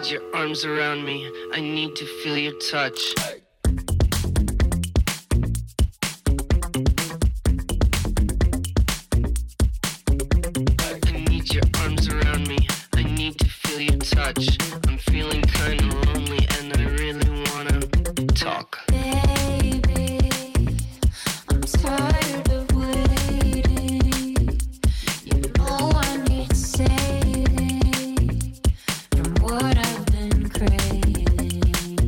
your arms around me. I need to feel your touch. I need your arms around me. I need to feel your touch. I'm feeling kinda lonely and I really wanna talk. Baby, I'm tired of waiting. You know I need saving from what I've been craving.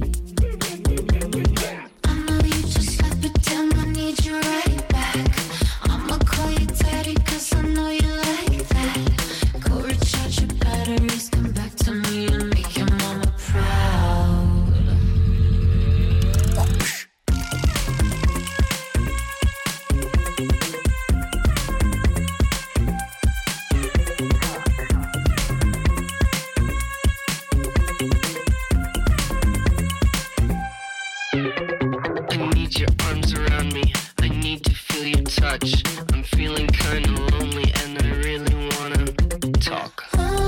I know you just like pretend I need you right back. I'ma call you daddy 'cause I know you like that. Go recharge your batteries, come back to me and make your mama proud. I need your arms around me. I need to feel your touch. I'm feeling kinda lonely and I really wanna talk.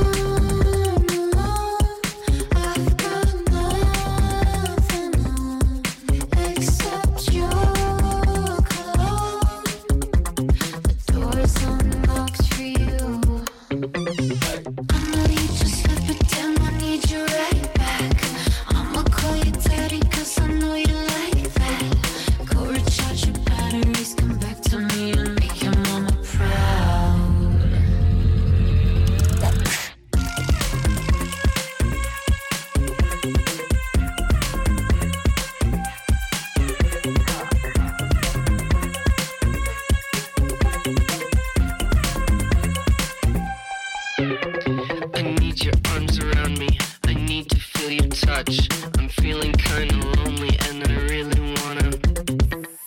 I've got nothing on except your cologne. The door's unlocked for you. I know you just like pretend I need you right back. I'ma call you daddy 'cause I know you like that. Go recharge your batteries, come back to me and make your mama proud. I need your arms around me. I need to feel your touch.